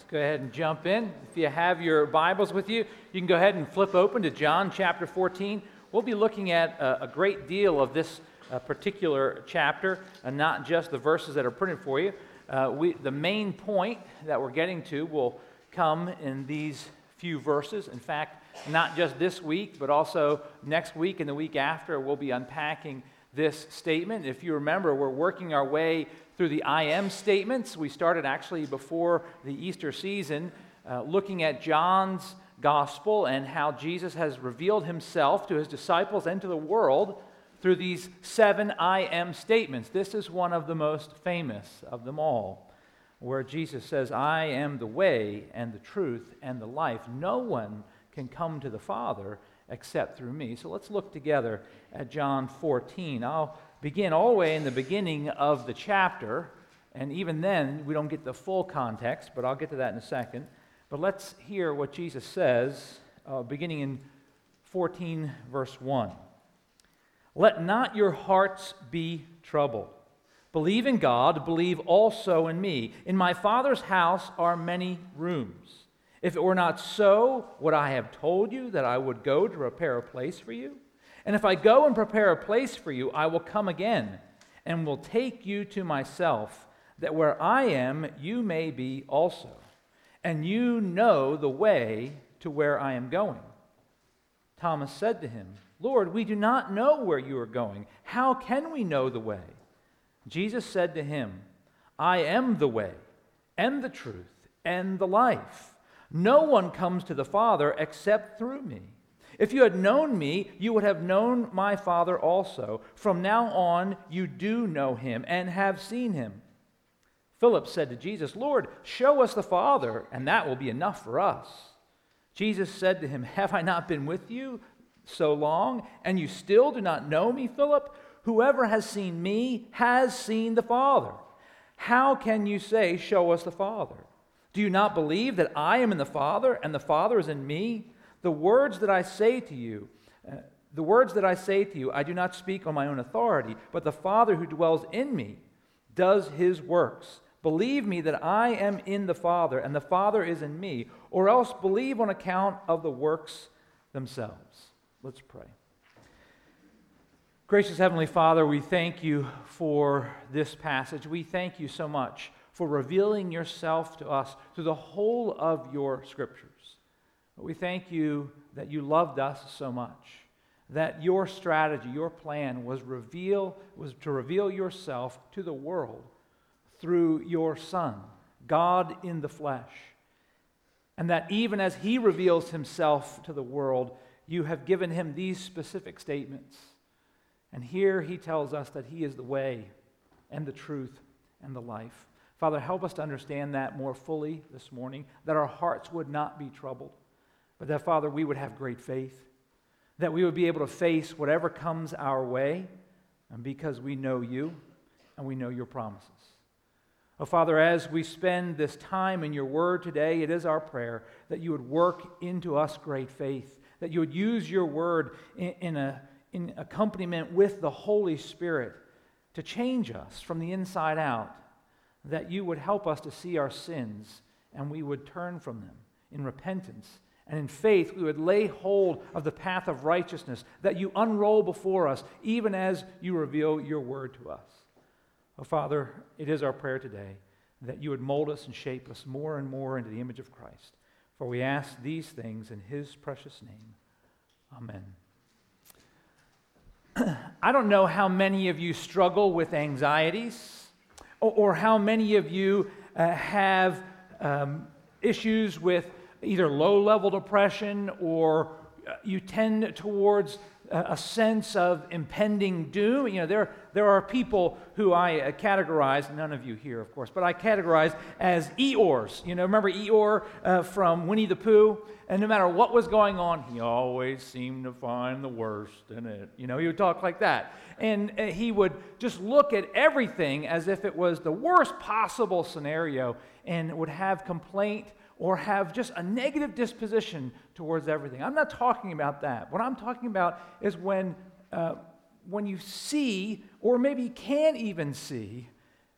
go ahead and jump in. If you have your Bibles with you, you can go ahead and flip open to John chapter 14. We'll be looking at a great deal of this particular chapter, and not just the verses that are printed for you. The main point that we're getting to will come in these few verses. In fact, not just this week, but also next week and the week after, we'll be unpacking this statement. If you remember, we're working our way through the I am statements. We started actually before the Easter season, looking at John's gospel and how Jesus has revealed himself to his disciples and to the world through these 7 I am statements. This is one of the most famous of them all, where Jesus says, I am the way and the truth and the life. No one can come to the Father except through me. So let's look together at John 14. I'll begin all the way in the beginning of the chapter, and even then we don't get the full context, but I'll get to that in a second. But let's hear what Jesus says, beginning in 14 verse 1. Let not your hearts be troubled. Believe in God, believe also in me. In my Father's house are many rooms. If it were not so, would I have told you that I would go to prepare a place for you? And if I go and prepare a place for you, I will come again and will take you to myself, that where I am, you may be also. And you know the way to where I am going. Thomas said to him, Lord, we do not know where you are going. How can we know the way? Jesus said to him, I am the way and the truth and the life. No one comes to the Father except through me. If you had known me, you would have known my Father also. From now on, you do know him and have seen him. Philip said to Jesus, Lord, show us the Father, and that will be enough for us. Jesus said to him, have I not been with you so long, and you still do not know me, Philip? Whoever has seen me has seen the Father. How can you say, show us the Father? Do you not believe that I am in the Father, and the Father is in me? The words that I say to you, I do not speak on my own authority, but the Father who dwells in me does his works. Believe me that I am in the Father, and the Father is in me, or else believe on account of the works themselves. Let's pray. Gracious Heavenly Father, we thank you for this passage. We thank you so much for revealing yourself to us through the whole of your scriptures. We thank you that you loved us so much, that your strategy, your plan was to reveal yourself to the world through your Son, God in the flesh. And that even as he reveals himself to the world, you have given him these specific statements. And here he tells us that he is the way and the truth and the life. Father, help us to understand that more fully this morning, that our hearts would not be troubled, but that, Father, we would have great faith, that we would be able to face whatever comes our way, and because we know you and we know your promises. Oh, Father, as we spend this time in your word today, it is our prayer that you would work into us great faith, that you would use your word in accompaniment with the Holy Spirit to change us from the inside out, that you would help us to see our sins and we would turn from them in repentance. And in faith, we would lay hold of the path of righteousness that you unroll before us, even as you reveal your word to us. Oh, Father, it is our prayer today that you would mold us and shape us more and more into the image of Christ. For we ask these things in his precious name. Amen. I don't know how many of you struggle with anxieties, or how many of you have issues with either low-level depression, or you tend towards a sense of impending doom. You know, there are people who I categorize, none of you here, of course, but I categorize as Eeyores. You know, remember Eeyore from Winnie the Pooh? And no matter what was going on, he always seemed to find the worst in it. You know, he would talk like that. And he would just look at everything as if it was the worst possible scenario and would have complaint or have just a negative disposition towards everything. I'm not talking about that. What I'm talking about is when you see, or maybe can even see,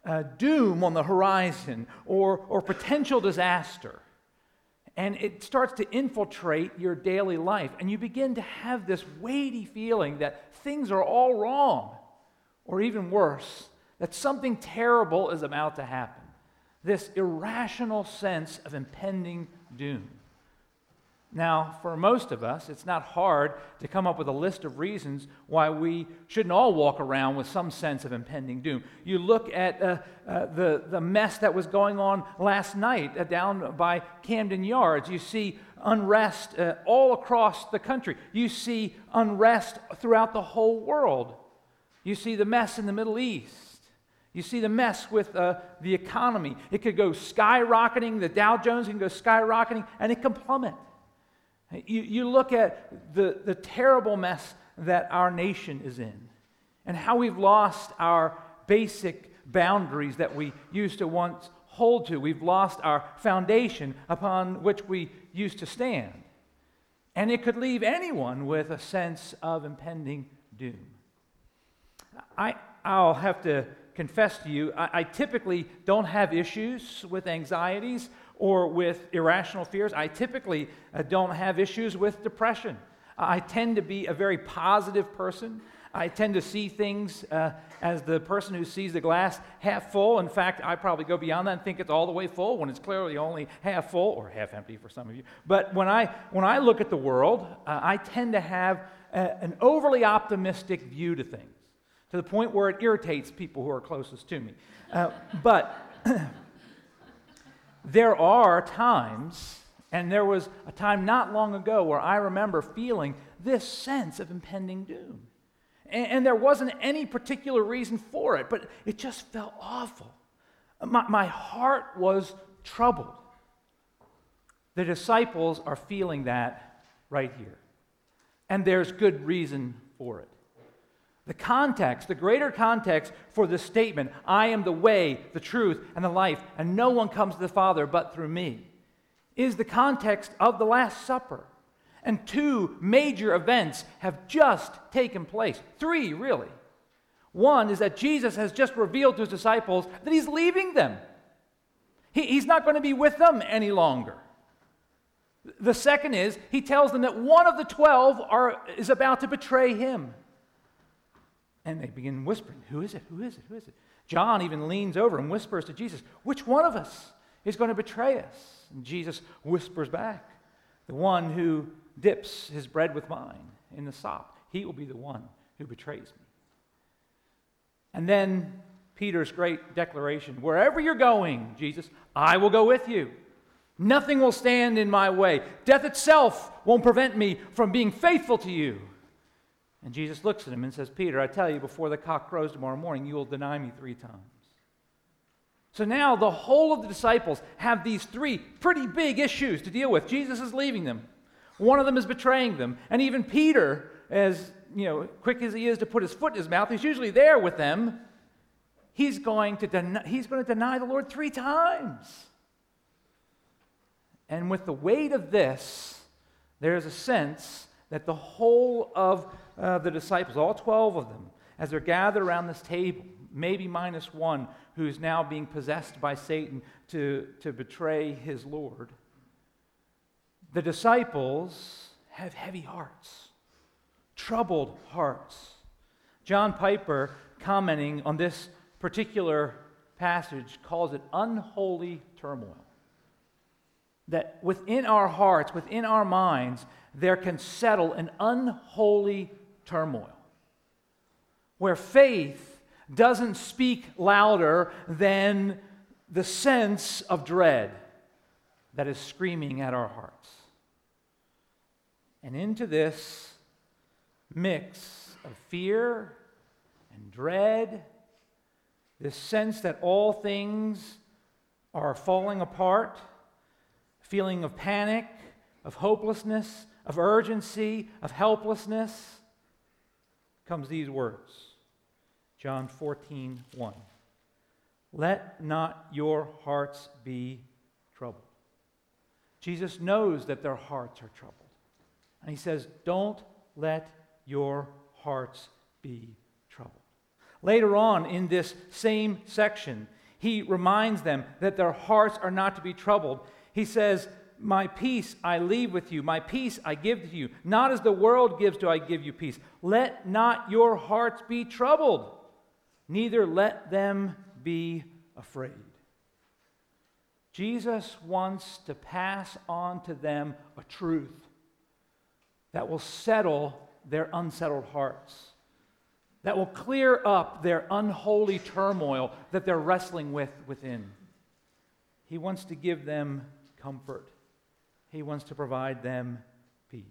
doom on the horizon or potential disaster. And it starts to infiltrate your daily life. And you begin to have this weighty feeling that things are all wrong, or even worse, that something terrible is about to happen. This irrational sense of impending doom. Now, for most of us, it's not hard to come up with a list of reasons why we shouldn't all walk around with some sense of impending doom. You look at the mess that was going on last night down by Camden Yards. You see unrest all across the country. You see unrest throughout the whole world. You see the mess in the Middle East. You see the mess with the economy. It could go skyrocketing. The Dow Jones can go skyrocketing, and it can plummet. You look at the terrible mess that our nation is in and how we've lost our basic boundaries that we used to once hold to. We've lost our foundation upon which we used to stand. And it could leave anyone with a sense of impending doom. I'll have to confess to you, I typically don't have issues with anxieties or with irrational fears. I typically don't have issues with depression. I tend to be a very positive person. I tend to see things as the person who sees the glass half full. In fact, I probably go beyond that and think it's all the way full when it's clearly only half full, or half empty for some of you. But when I look at the world, I tend to have an overly optimistic view to things, to the point where it irritates people who are closest to me. But there are times, and there was a time not long ago where I remember feeling this sense of impending doom. And there wasn't any particular reason for it, but it just felt awful. My heart was troubled. The disciples are feeling that right here. And there's good reason for it. The context, the greater context for this statement, I am the way, the truth, and the life, and no one comes to the Father but through me, is the context of the Last Supper. And two major events have just taken place. Three, really. One is that Jesus has just revealed to his disciples that he's leaving them. He's not going to be with them any longer. The second is, he tells them that one of the 12 is about to betray him. And they begin whispering, who is it? Who is it? Who is it? John even leans over and whispers to Jesus, which one of us is going to betray us? And Jesus whispers back, the one who dips his bread with wine in the sop. He will be the one who betrays me. And then Peter's great declaration, wherever you're going, Jesus, I will go with you. Nothing will stand in my way. Death itself won't prevent me from being faithful to you. And Jesus looks at him and says, Peter, I tell you, before the cock crows tomorrow morning, you will deny me 3 times. So now the whole of the disciples have these 3 pretty big issues to deal with. Jesus is leaving them. One of them is betraying them. And even Peter, as quick as he is to put his foot in his mouth, he's usually there with them. He's going to deny the Lord 3 times. And with the weight of this, there's a sense that the whole of the disciples, all 12 of them, as they're gathered around this table, maybe minus one who's now being possessed by Satan to betray his Lord, the disciples have heavy hearts, troubled hearts. John Piper, commenting on this particular passage, calls it unholy turmoil. That within our hearts, within our minds, there can settle an unholy turmoil where faith doesn't speak louder than the sense of dread that is screaming at our hearts. And into this mix of fear and dread, this sense that all things are falling apart, feeling of panic, of hopelessness, of urgency, of helplessness, comes these words. John 14:1. Let not your hearts be troubled. Jesus knows that their hearts are troubled. And he says, don't let your hearts be troubled. Later on in this same section, He reminds them that their hearts are not to be troubled. He says, my peace I leave with you, my peace I give to you. Not as the world gives do I give you peace. Let not your hearts be troubled, neither let them be afraid. Jesus wants to pass on to them a truth that will settle their unsettled hearts, that will clear up their unholy turmoil that they're wrestling with within. He wants to give them comfort. He wants to provide them peace.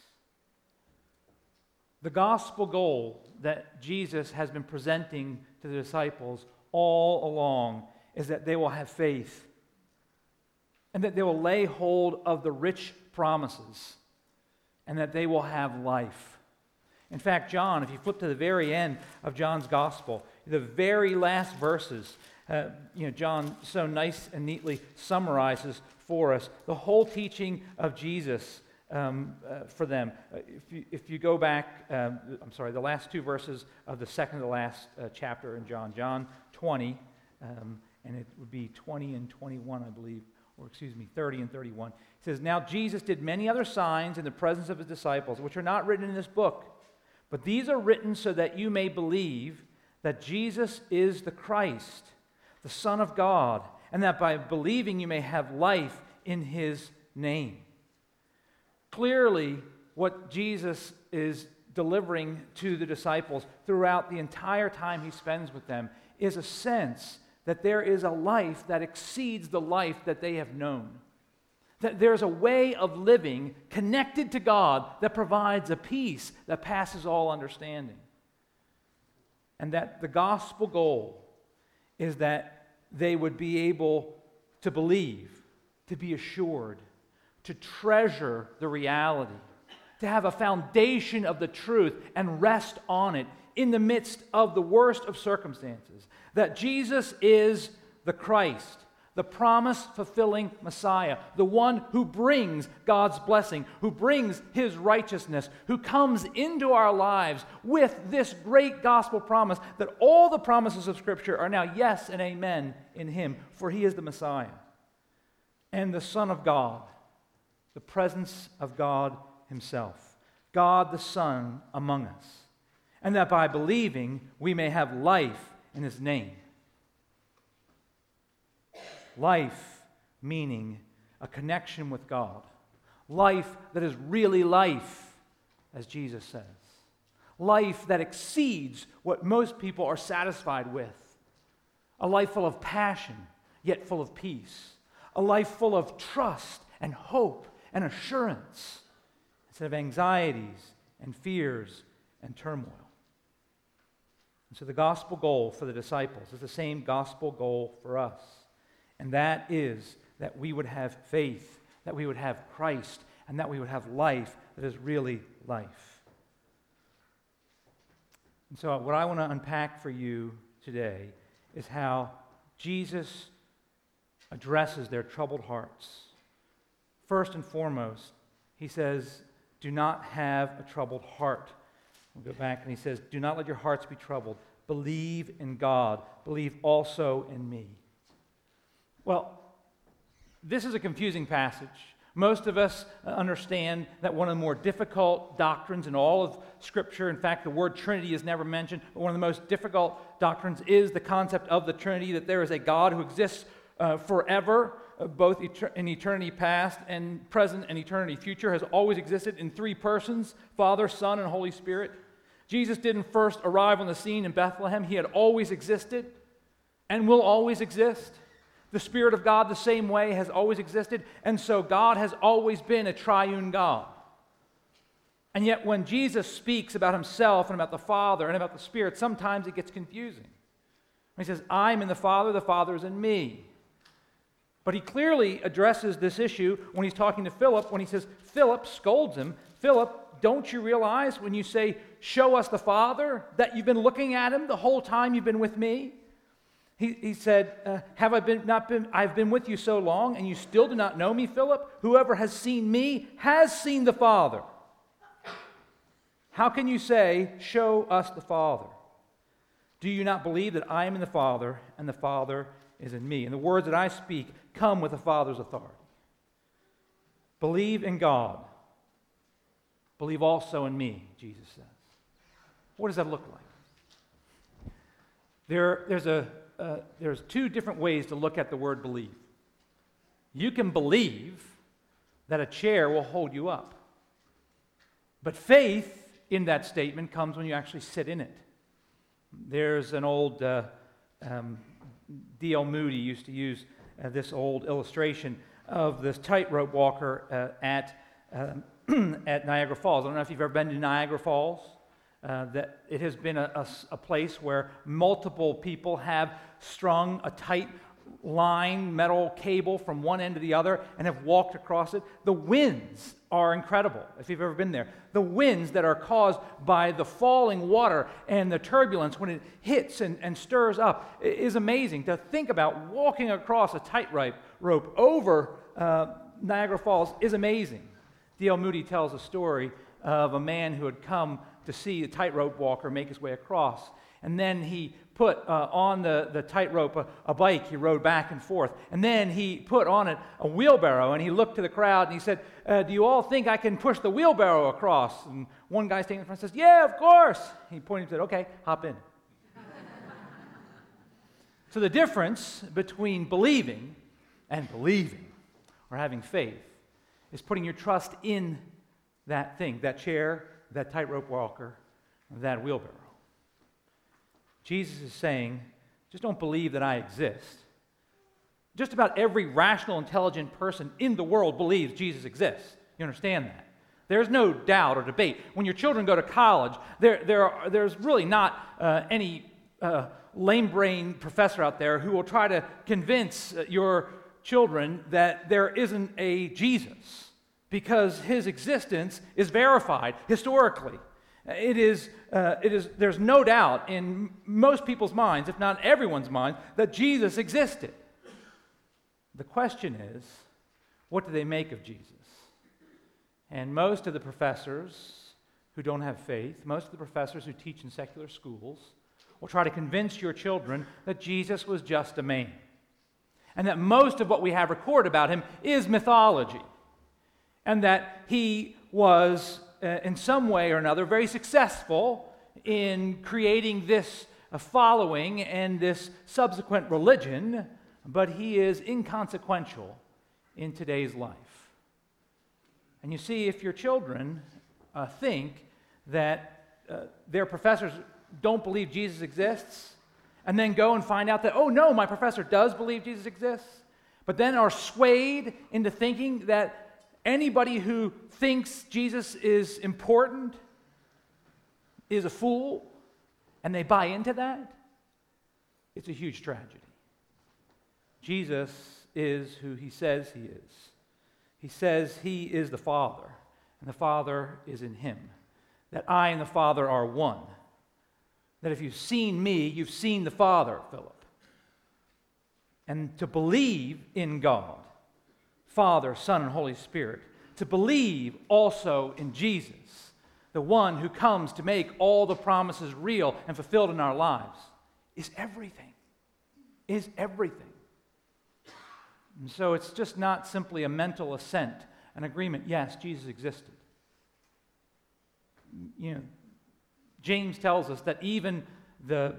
The gospel goal that Jesus has been presenting to the disciples all along is that they will have faith and that they will lay hold of the rich promises and that they will have life. In fact, John, if you flip to the very end of John's gospel, the very last verses, John so nice and neatly summarizes for us the whole teaching of Jesus for them. If you go back, the last two verses of the second to last chapter in John 20, and it would be 20 and 21, I believe, 30 and 31. It says, now Jesus did many other signs in the presence of his disciples, which are not written in this book, but these are written so that you may believe that Jesus is the Christ, the Son of God, and that by believing you may have life in his name. Clearly, what Jesus is delivering to the disciples throughout the entire time he spends with them is a sense that there is a life that exceeds the life that they have known. That there's a way of living connected to God that provides a peace that passes all understanding. And that the gospel goal is that they would be able to believe, to be assured, to treasure the reality, to have a foundation of the truth and rest on it in the midst of the worst of circumstances. That Jesus is the Christ, the promise-fulfilling Messiah, the one who brings God's blessing, who brings his righteousness, who comes into our lives with this great gospel promise that all the promises of Scripture are now yes and amen in him, for he is the Messiah. And the Son of God, the presence of God himself, God the Son among us, and that by believing we may have life in his name. Life meaning a connection with God. Life that is really life, as Jesus says. Life that exceeds what most people are satisfied with. A life full of passion, yet full of peace. A life full of trust and hope and assurance, instead of anxieties and fears and turmoil. And so the gospel goal for the disciples is the same gospel goal for us. And that is that we would have faith, that we would have Christ, and that we would have life that is really life. And so what I want to unpack for you today is how Jesus addresses their troubled hearts. First and foremost, he says, do not have a troubled heart. We'll go back and he says, do not let your hearts be troubled. Believe in God. Believe also in me. Well, this is a confusing passage. Most of us understand that one of the more difficult doctrines in all of Scripture, in fact, the word Trinity is never mentioned, but one of the most difficult doctrines is the concept of the Trinity, that there is a God who exists forever, both in eternity past and present and eternity future, has always existed in three persons, Father, Son, and Holy Spirit. Jesus didn't first arrive on the scene in Bethlehem. He had always existed and will always exist. The Spirit of God, the same way, has always existed, and so God has always been a triune God. And yet when Jesus speaks about himself and about the Father and about the Spirit, sometimes it gets confusing. He says, I'm in the Father is in me. But he clearly addresses this issue when he's talking to Philip, when he says, Philip scolds him, Philip, don't you realize when you say, show us the Father, that you've been looking at him the whole time you've been with me? He said, I've been with you so long, and you still do not know me, Philip? Whoever has seen me has seen the Father. How can you say, show us the Father? Do you not believe that I am in the Father, and the Father is in me, and the words that I speak come with the Father's authority. Believe in God. Believe also in me, Jesus says. What does that look like? There's two different ways to look at the word believe. You can believe that a chair will hold you up. But faith in that statement comes when you actually sit in it. There's an old, D.L. Moody used to use this old illustration of this tightrope walker at Niagara Falls. I don't know if you've ever been to Niagara Falls. That it has been a place where multiple people have strung a tight line, metal cable from one end to the other and have walked across it. The winds are incredible, if you've ever been there. The winds that are caused by the falling water and the turbulence when it hits and stirs up is amazing. To think about walking across a tightrope over Niagara Falls is amazing. D.L. Moody tells a story of a man who had come to see a tightrope walker make his way across. And then he put on the tightrope a bike he rode back and forth. And then he put on it a wheelbarrow, and he looked to the crowd and he said, do you all think I can push the wheelbarrow across? And one guy standing in front says, yeah, of course. He pointed and said, okay, hop in. So the difference between believing and believing, or having faith, is putting your trust in that thing, that chair, that tightrope walker, that wheelbarrow. Jesus is saying, just don't believe that I exist. Just about every rational, intelligent person in the world believes Jesus exists. You understand that? There's no doubt or debate. When your children go to college, there's really not any lame-brained professor out there who will try to convince your children that there isn't a Jesus, because his existence is verified historically. There's no doubt in most people's minds, if not everyone's mind, that Jesus existed. The question is, what do they make of Jesus? And most of the professors who don't have faith, most of the professors who teach in secular schools, will try to convince your children that Jesus was just a man, and that most of what we have recorded about him is mythology, and that he was, in some way or another, very successful in creating this following and this subsequent religion, but he is inconsequential in today's life. And you see, if your children think that their professors don't believe Jesus exists, and then go and find out that, oh no, my professor does believe Jesus exists, but then are swayed into thinking that anybody who thinks Jesus is important is a fool, and they buy into that, it's a huge tragedy. Jesus is who he says he is. He says he is the Father, and the Father is in him. That I and the Father are one. That if you've seen me, you've seen the Father, Philip. And to believe in God, Father, Son, and Holy Spirit, to believe also in Jesus, the one who comes to make all the promises real and fulfilled in our lives, is everything. Is everything. And so it's just not simply a mental assent, an agreement. Yes, Jesus existed. You know, James tells us that even the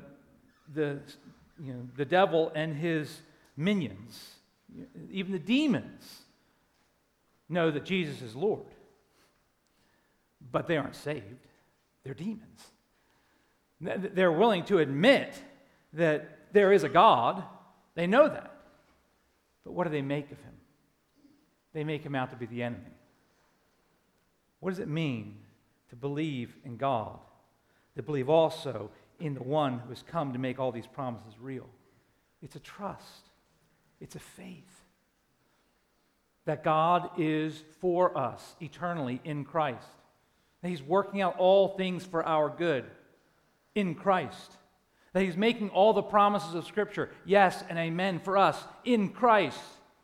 devil and his minions, even the demons, know that Jesus is Lord. But they aren't saved. They're demons. They're willing to admit that there is a God. They know that. But what do they make of him? They make him out to be the enemy. What does it mean to believe in God? To believe also in the one who has come to make all these promises real. It's a trust. It's a faith. That God is for us eternally in Christ. That he's working out all things for our good in Christ. That he's making all the promises of Scripture, yes and amen, for us in Christ.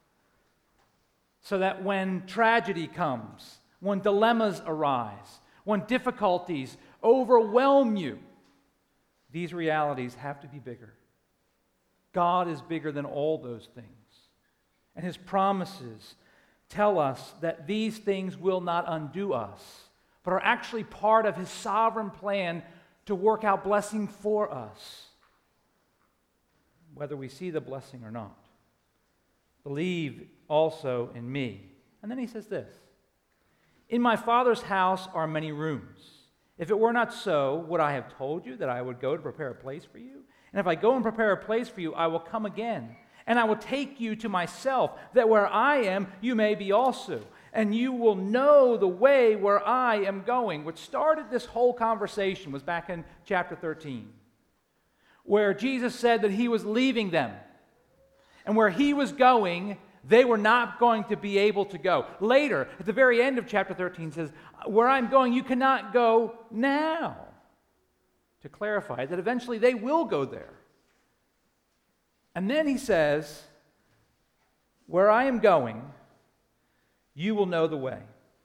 So that when tragedy comes, when dilemmas arise, when difficulties overwhelm you, these realities have to be bigger. God is bigger than all those things. And his promises tell us that these things will not undo us, but are actually part of his sovereign plan to work out blessing for us, whether we see the blessing or not. Believe also in me. And then he says this, in my Father's house are many rooms. If it were not so, would I have told you that I would go to prepare a place for you? And if I go and prepare a place for you, I will come again, and I will take you to myself, that where I am, you may be also. And you will know the way where I am going. What started this whole conversation was back in chapter 13, where Jesus said that he was leaving them. And where he was going, they were not going to be able to go. Later, at the very end of chapter 13, it says, where I'm going, you cannot go now. To clarify that eventually they will go there. And then he says, where I am going, you will know the way.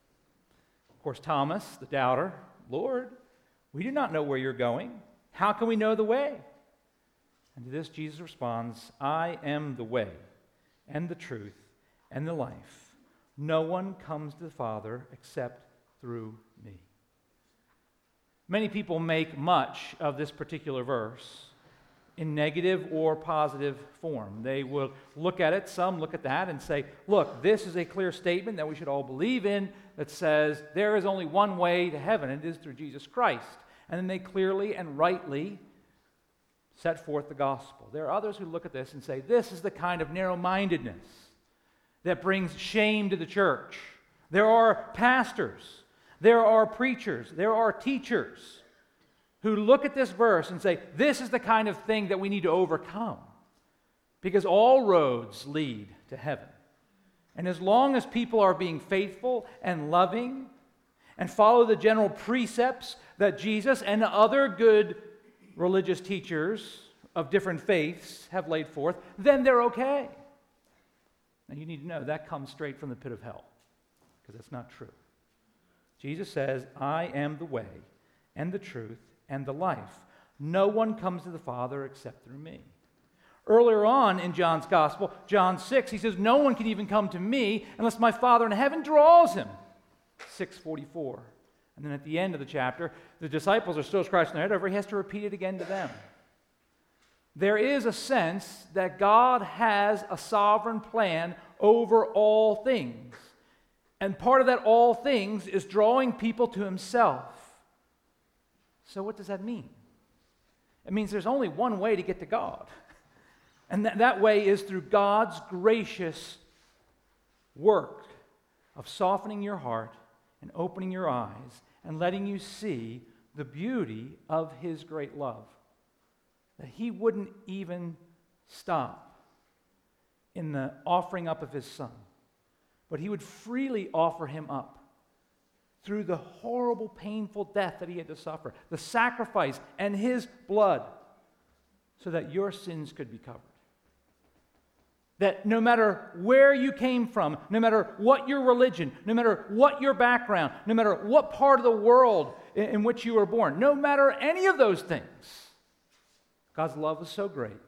Of course, Thomas, the doubter, Lord, we do not know where you're going. How can we know the way? And to this Jesus responds, I am the way and the truth and the life. No one comes to the Father except through me. Many people make much of this particular verse in negative or positive form. They will look at it, some look at that and say, look, this is a clear statement that we should all believe in that says there is only one way to heaven, and it is through Jesus Christ. And then they clearly and rightly set forth the gospel. There are others who look at this and say, this is the kind of narrow-mindedness that brings shame to the church. There are pastors, there are preachers, there are teachers who look at this verse and say, this is the kind of thing that we need to overcome, because all roads lead to heaven. And as long as people are being faithful and loving and follow the general precepts that Jesus and other good religious teachers of different faiths have laid forth, then they're okay. Now you need to know that comes straight from the pit of hell, because that's not true. Jesus says, I am the way and the truth and the life. No one comes to the Father except through me. Earlier on in John's Gospel, John 6, he says, no one can even come to me unless my Father in heaven draws him. 6:44. And then at the end of the chapter, the disciples are still scratching their head over. He has to repeat it again to them. There is a sense that God has a sovereign plan over all things. And part of that all things is drawing people to himself. So what does that mean? It means there's only one way to get to God. And that way is through God's gracious work of softening your heart and opening your eyes and letting you see the beauty of his great love. That he wouldn't even stop in the offering up of his son, but he would freely offer him up through the horrible, painful death that he had to suffer, the sacrifice and his blood, so that your sins could be covered. That no matter where you came from, no matter what your religion, no matter what your background, no matter what part of the world in which you were born, no matter any of those things, God's love is so great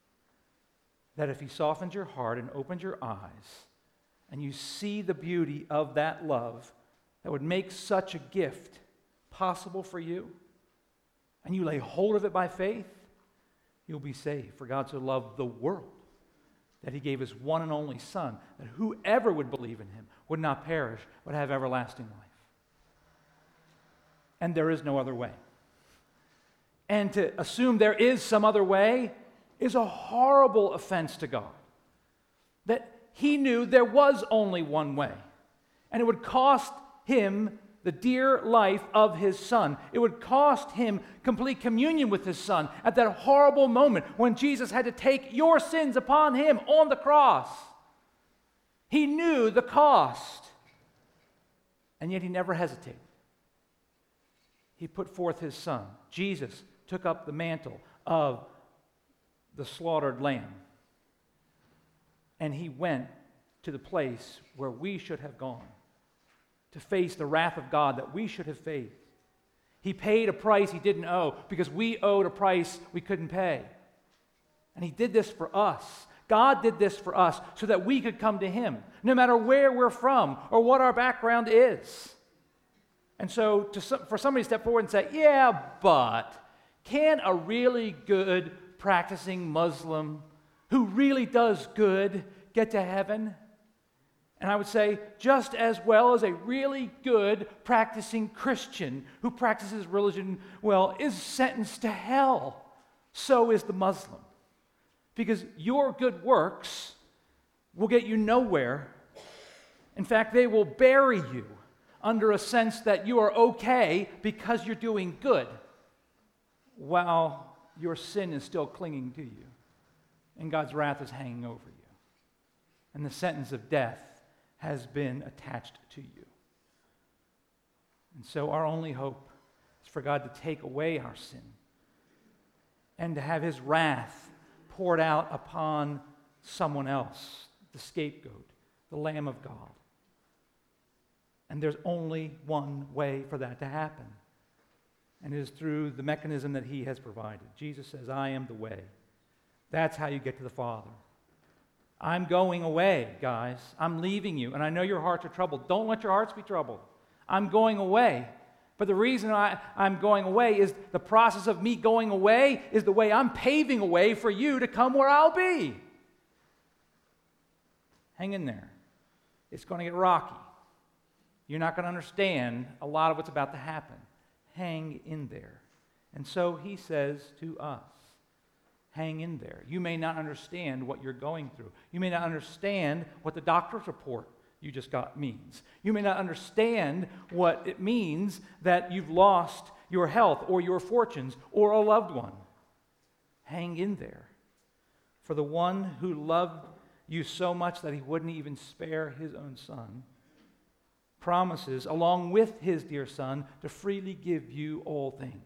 that if he softens your heart and opens your eyes and you see the beauty of that love that would make such a gift possible for you, and you lay hold of it by faith, you'll be saved. For God so loved the world that he gave his one and only Son, that whoever would believe in him would not perish, but have everlasting life. And there is no other way. And to assume there is some other way is a horrible offense to God. That he knew there was only one way, and it would cost him the dear life of his Son. It would cost him complete communion with his Son at that horrible moment when Jesus had to take your sins upon him on the cross. He knew the cost, and yet he never hesitated. He put forth his Son. Jesus took up the mantle of the slaughtered lamb, and he went to the place where we should have gone to face the wrath of God that we should have faced. He paid a price he didn't owe because we owed a price we couldn't pay. And he did this for us. God did this for us so that we could come to him, no matter where we're from or what our background is. And so for somebody to step forward and say, yeah, but can a really good practicing Muslim who really does good get to heaven? And I would say, just as well as a really good practicing Christian who practices religion well is sentenced to hell, so is the Muslim. Because your good works will get you nowhere. In fact, they will bury you under a sense that you are okay because you're doing good, while your sin is still clinging to you, and God's wrath is hanging over you, and the sentence of death has been attached to you. And so our only hope is for God to take away our sin and to have his wrath poured out upon someone else, the scapegoat, the Lamb of God. And there's only one way for that to happen, and it is through the mechanism that he has provided. Jesus says, I am the way. That's how you get to the Father. I'm going away, guys. I'm leaving you. And I know your hearts are troubled. Don't let your hearts be troubled. I'm going away. But the reason I'm going away is the process of me going away is the way I'm paving a way for you to come where I'll be. Hang in there. It's going to get rocky. You're not going to understand a lot of what's about to happen. Hang in there. And so he says to us, hang in there. You may not understand what you're going through. You may not understand what the doctor's report you just got means. You may not understand what it means that you've lost your health or your fortunes or a loved one. Hang in there. For the one who loved you so much that he wouldn't even spare his own son promises, along with his dear son, to freely give you all things.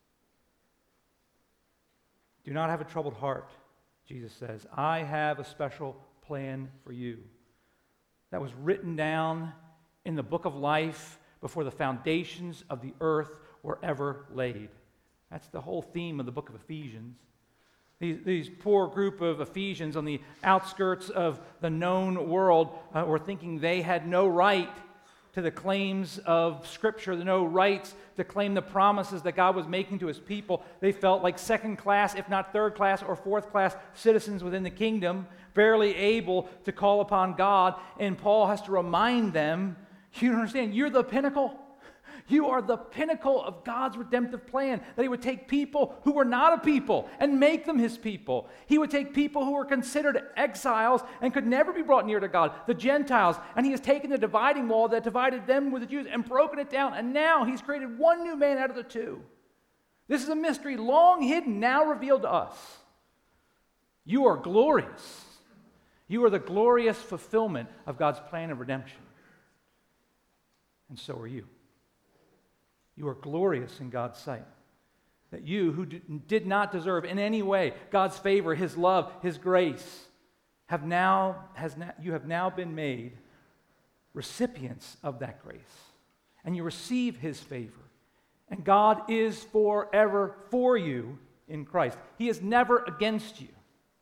Do not have a troubled heart, Jesus says. I have a special plan for you that was written down in the book of life before the foundations of the earth were ever laid. That's the whole theme of the book of Ephesians. These poor group of Ephesians on the outskirts of the known world were thinking they had no right to the claims of Scripture, no rights to claim the promises that God was making to his people. They felt like second class, if not third class or fourth class citizens within the kingdom, barely able to call upon God. And Paul has to remind them, you don't understand, you're the pinnacle. You are the pinnacle of God's redemptive plan, that he would take people who were not a people and make them his people. He would take people who were considered exiles and could never be brought near to God, the Gentiles, and he has taken the dividing wall that divided them with the Jews and broken it down, and now he's created one new man out of the two. This is a mystery long hidden, now revealed to us. You are glorious. You are the glorious fulfillment of God's plan of redemption. And so are you. You are glorious in God's sight. That you, who did not deserve in any way God's favor, his love, his grace, you have now been made recipients of that grace. And you receive his favor. And God is forever for you in Christ. He is never against you.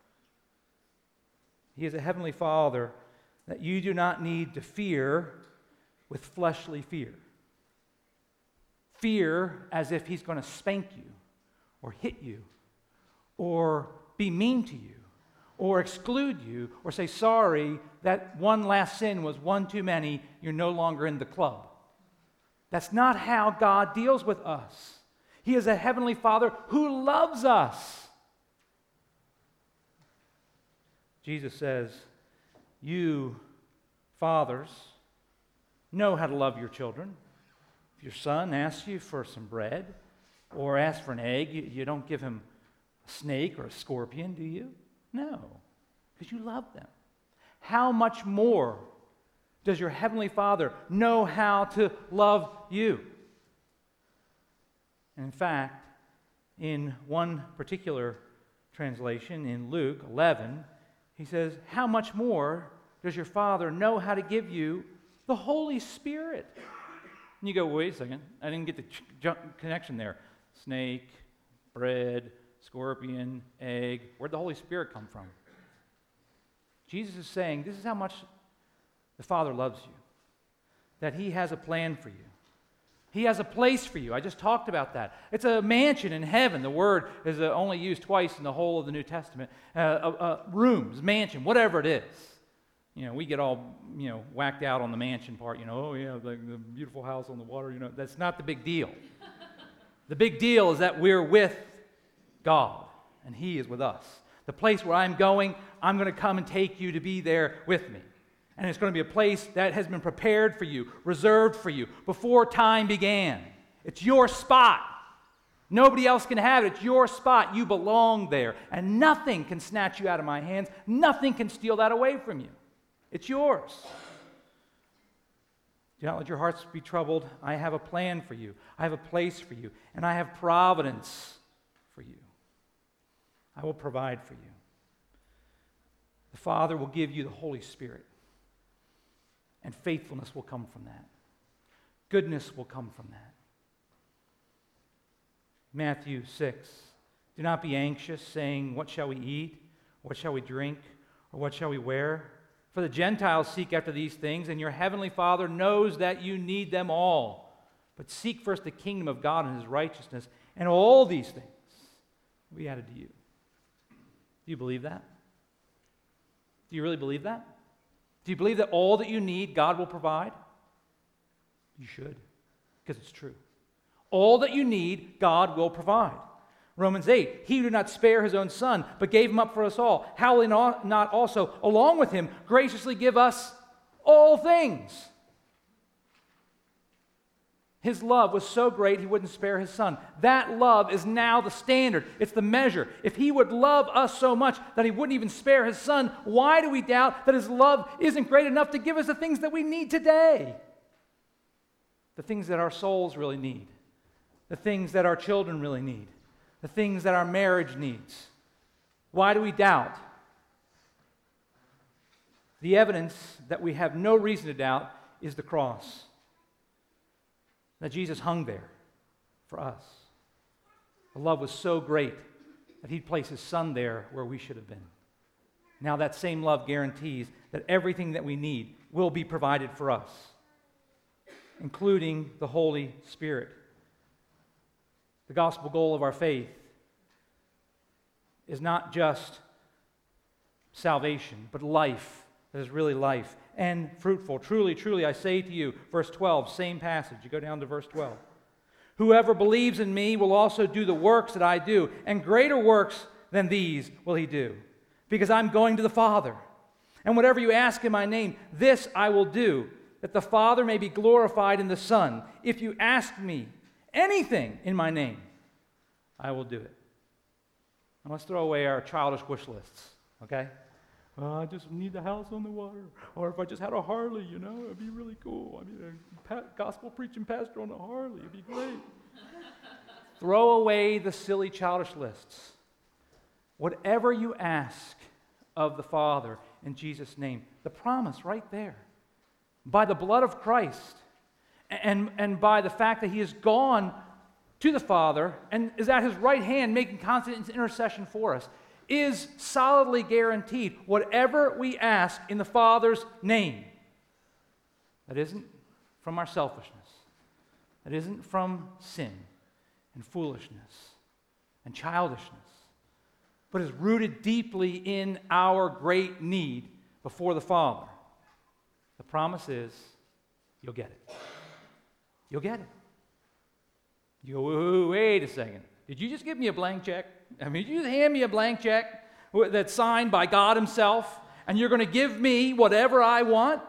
He is a heavenly Father that you do not need to fear with fleshly fear. Fear as if he's going to spank you or hit you or be mean to you or exclude you or say, sorry, that one last sin was one too many, you're no longer in the club. That's not how God deals with us. He is a heavenly Father who loves us. Jesus says, you fathers know how to love your children. If your son asks you for some bread or asks for an egg, you don't give him a snake or a scorpion, do you? No, because you love them. How much more does your heavenly Father know how to love you? And in fact, in one particular translation, in Luke 11, he says, how much more does your Father know how to give you the Holy Spirit? And you go, wait a second, I didn't get the connection there. Snake, bread, scorpion, egg. Where'd the Holy Spirit come from? Jesus is saying, this is how much the Father loves you, that He has a plan for you. He has a place for you. I just talked about that. It's a mansion in heaven. The word is only used twice in the whole of the New Testament. Rooms, mansion, whatever it is. You know, we get all, whacked out on the mansion part. Oh yeah, the beautiful house on the water. That's not the big deal. The big deal is that we're with God, and He is with us. The place where I'm going to come and take you to be there with me. And it's going to be a place that has been prepared for you, reserved for you, before time began. It's your spot. Nobody else can have it. It's your spot. You belong there. And nothing can snatch you out of my hands. Nothing can steal that away from you. It's yours. Do not let your hearts be troubled. I have a plan for you. I have a place for you. And I have providence for you. I will provide for you. The Father will give you the Holy Spirit. And faithfulness will come from that. Goodness will come from that. Matthew 6. Do not be anxious, saying, what shall we eat? What shall we drink? Or what shall we wear? For the Gentiles seek after these things, and your heavenly Father knows that you need them all. But seek first the kingdom of God and His righteousness, and all these things will be added to you. Do you believe that? Do you really believe that? Do you believe that all that you need, God will provide? You should, because it's true. All that you need, God will provide. Romans 8, He who did not spare His own Son, but gave Him up for us all, how will He not also, along with Him, graciously give us all things? His love was so great, He wouldn't spare His Son. That love is now the standard. It's the measure. If He would love us so much that He wouldn't even spare His Son, why do we doubt that His love isn't great enough to give us the things that we need today? The things that our souls really need. The things that our children really need. The things that our marriage needs. Why do we doubt? The evidence that we have no reason to doubt is the cross. That Jesus hung there for us. The love was so great that He'd place His Son there where we should have been. Now that same love guarantees that everything that we need will be provided for us, including the Holy Spirit. The gospel goal of our faith is not just salvation, but life that is really life and fruitful. Truly, truly, I say to you, verse 12, same passage. You go down to verse 12. Whoever believes in me will also do the works that I do, and greater works than these will he do, because I'm going to the Father. And whatever you ask in my name, this I will do, that the Father may be glorified in the Son. If you ask me anything in my name, I will do it. Now let's throw away our childish wish lists, okay? I just need the house on the water. Or if I just had a Harley, it'd be really cool. I mean, a gospel preaching pastor on a Harley, it'd be great. Throw away the silly childish lists. Whatever you ask of the Father in Jesus' name, the promise right there. By the blood of Christ and by the fact that He has gone to the Father and is at His right hand making constant intercession for us, is solidly guaranteed. Whatever we ask in the Father's name, that isn't from our selfishness, that isn't from sin and foolishness and childishness, but is rooted deeply in our great need before the Father. The promise is, you'll get it. You'll get it. You go, wait a second. Did you just give me a blank check? Did you just hand me a blank check that's signed by God Himself, and you're going to give me whatever I want?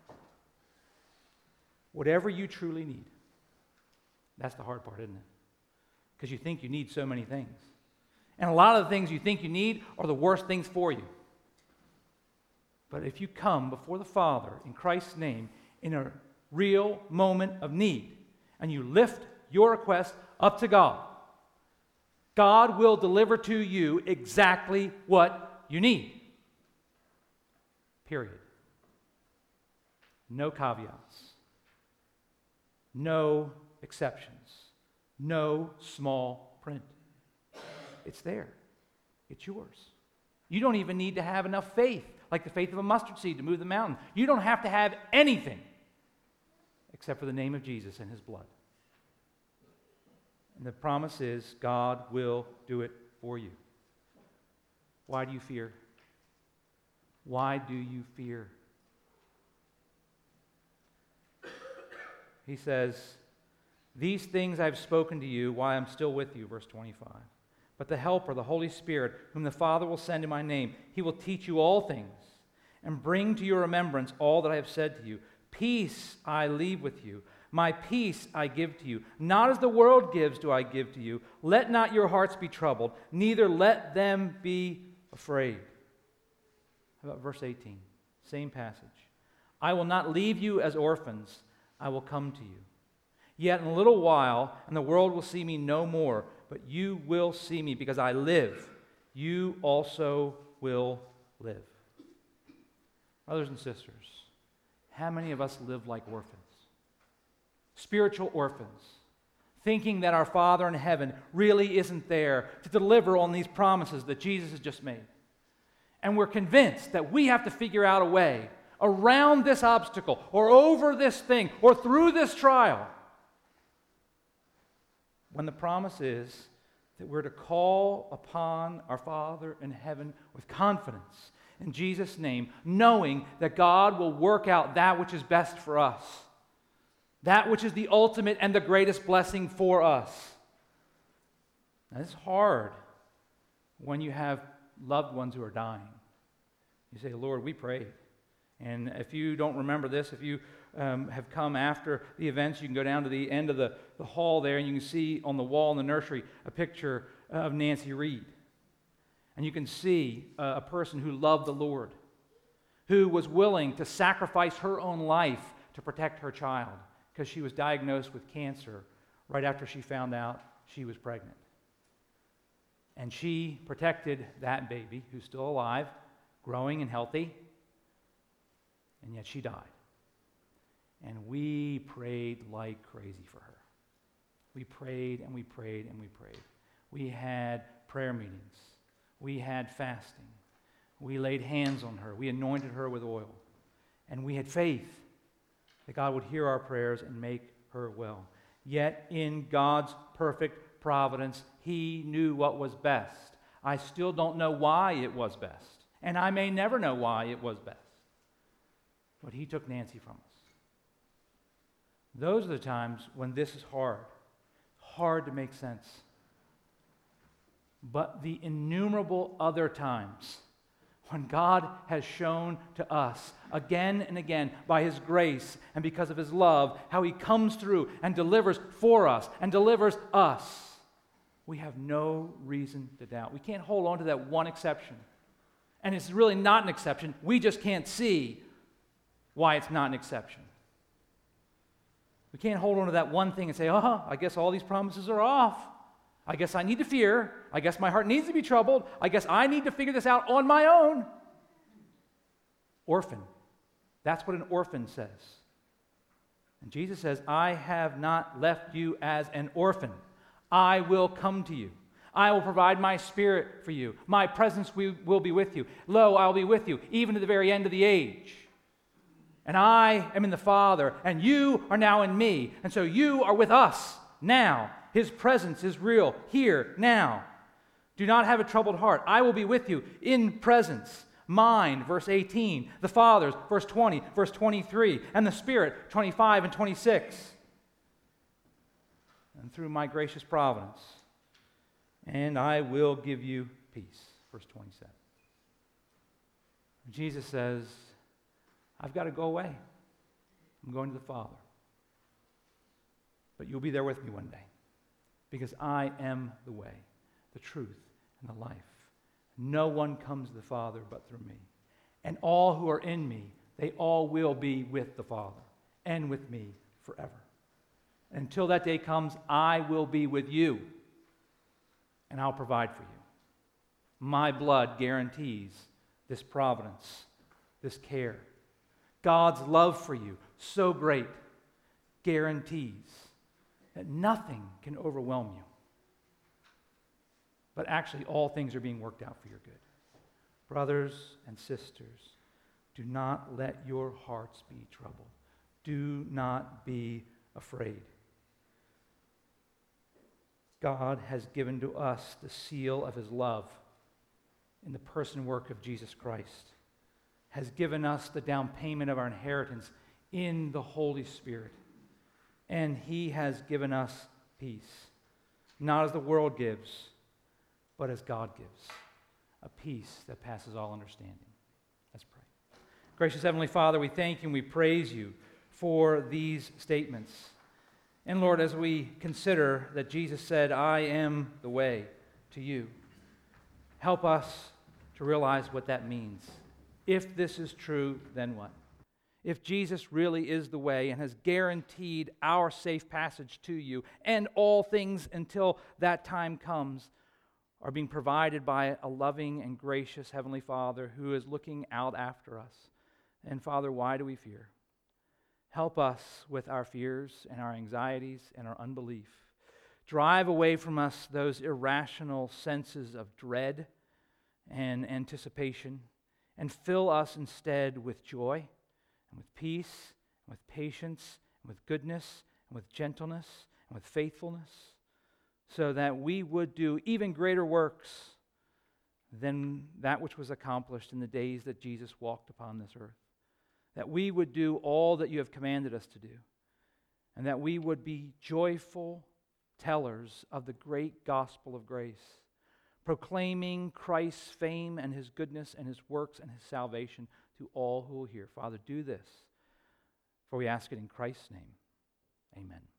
Whatever you truly need. That's the hard part, isn't it? Because you think you need so many things. And a lot of the things you think you need are the worst things for you. But if you come before the Father in Christ's name in a real moment of need, and you lift your request up to God, God will deliver to you exactly what you need. Period. No caveats. No exceptions. No small print. it's there. It's yours. You don't even need to have enough faith, like the faith of a mustard seed, to move the mountain. You don't have to have anything except for the name of Jesus and his blood. And the promise is God will do it for you. Why do you fear? Why do you fear? He says, these things I've spoken to you while I'm still with you, verse 25. But the Helper, the Holy Spirit, whom the Father will send in my name, he will teach you all things and bring to your remembrance all that I have said to you. Peace I leave with you. My peace I give to you. Not as the world gives do I give to you. Let not your hearts be troubled, neither let them be afraid. How about verse 18? Same passage. I will not leave you as orphans. I will come to you. Yet in a little while, and the world will see me no more, but you will see me because I live. You also will live. Brothers and sisters, how many of us live like orphans? Spiritual orphans, thinking that our Father in heaven really isn't there to deliver on these promises that Jesus has just made. And we're convinced that we have to figure out a way around this obstacle or over this thing or through this trial. When the promise is that we're to call upon our Father in heaven with confidence in Jesus' name, knowing that God will work out that which is best for us, that which is the ultimate and the greatest blessing for us. Now, it's hard when you have loved ones who are dying. You say, Lord, we prayed. And if you don't remember this, if you have come after the events, you can go down to the end of the hall there, and you can see on the wall in the nursery a picture of Nancy Reed. And you can see a person who loved the Lord, who was willing to sacrifice her own life to protect her child because she was diagnosed with cancer right after she found out she was pregnant. And she protected that baby, who's still alive, growing and healthy, and yet she died. And we prayed like crazy for her. We prayed and we prayed and we prayed. We had prayer meetings. We had fasting. We laid hands on her. We anointed her with oil. And we had faith that God would hear our prayers and make her well. Yet in God's perfect providence, he knew what was best. I still don't know why it was best. And I may never know why it was best. But he took Nancy from us. Those are the times when this is hard to make sense. But the innumerable other times when God has shown to us again and again by his grace and because of his love how he comes through and delivers for us and delivers us, we have no reason to doubt. We can't hold on to that one exception. And it's really not an exception. We just can't see why it's not an exception. We can't hold on to that one thing and say, I guess all these promises are off. I guess I need to fear. I guess my heart needs to be troubled. I guess I need to figure this out on my own. Orphan. That's what an orphan says. And Jesus says, I have not left you as an orphan. I will come to you. I will provide my Spirit for you. My presence will be with you. Lo, I will be with you, even to the very end of the age. And I am in the Father, and you are now in me. And so you are with us now. His presence is real here, now. Do not have a troubled heart. I will be with you in presence. Mine, verse 18. The Father's, verse 20, verse 23. And the Spirit, 25 and 26. And through my gracious providence. And I will give you peace, verse 27. Jesus says, I've got to go away. I'm going to the Father. But you'll be there with me one day. Because I am the way, the truth, and the life. No one comes to the Father but through me. And all who are in me, they all will be with the Father and with me forever. Until that day comes, I will be with you. And I'll provide for you. My blood guarantees this providence, this care. God's love for you, so great, guarantees that nothing can overwhelm you. but actually all things are being worked out for your good. Brothers and sisters, do not let your hearts be troubled. Do not be afraid. God has given to us the seal of his love in the person and work of Jesus Christ, has given us the down payment of our inheritance in the Holy Spirit, and he has given us peace, not as the world gives, but as God gives, a peace that passes all understanding. Let's pray. Gracious Heavenly Father, we thank you and we praise you for these statements. And Lord, as we consider that Jesus said, I am the way to you, help us to realize what that means. If this is true, then what? If Jesus really is the way and has guaranteed our safe passage to you, and all things until that time comes are being provided by a loving and gracious Heavenly Father who is looking out after us. And Father, why do we fear? Help us with our fears and our anxieties and our unbelief. Drive away from us those irrational senses of dread and anticipation, and fill us instead with joy and with peace and with patience and with goodness and with gentleness and with faithfulness, so that we would do even greater works than that which was accomplished in the days that Jesus walked upon this earth. That we would do all that you have commanded us to do, and that we would be joyful tellers of the great gospel of grace, proclaiming Christ's fame and his goodness and his works and his salvation to all who will hear. Father, do this, for we ask it in Christ's name. Amen.